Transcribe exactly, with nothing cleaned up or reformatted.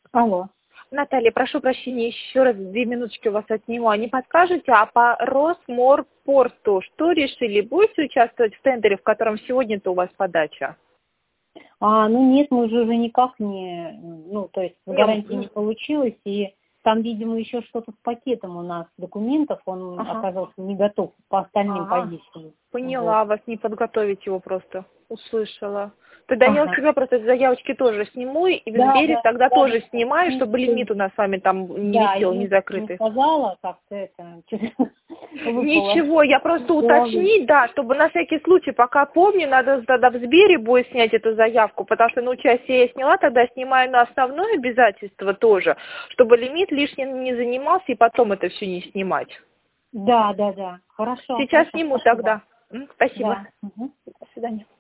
Алло. Наталья, прошу прощения, еще раз две минуточки у вас отниму. А не подскажете, а по Росморпорту что решили? Будете участвовать в тендере, в котором сегодня-то у вас подача? А, ну нет, мы же уже никак не, ну, то есть гарантии Не, не получилось, и там, видимо, еще что-то с пакетом у нас документов, он ага. оказался не готов по остальным А, позициям. Вот. поняла вас, не подготовить его просто. Услышала. Тогда я у Ага. себя просто заявочки тоже сниму, и в Да, Сбере да, тогда да, да. тоже снимаю, Ну, чтобы лимит у нас с вами там не да, я висел, не ему не закрытый. сказала, как-то это, что-то выпало. Ничего, я просто Головы. уточнить, да, чтобы на всякий случай, пока помню, надо тогда в Сбере будет снять эту заявку, потому что на участие я сняла, тогда снимаю на основное обязательство тоже, чтобы лимит лишним не занимался и потом это все не снимать. Да, да, да. Хорошо, Сейчас хорошо, сниму спасибо. тогда. М, Спасибо. Да. Мгм. До свидания.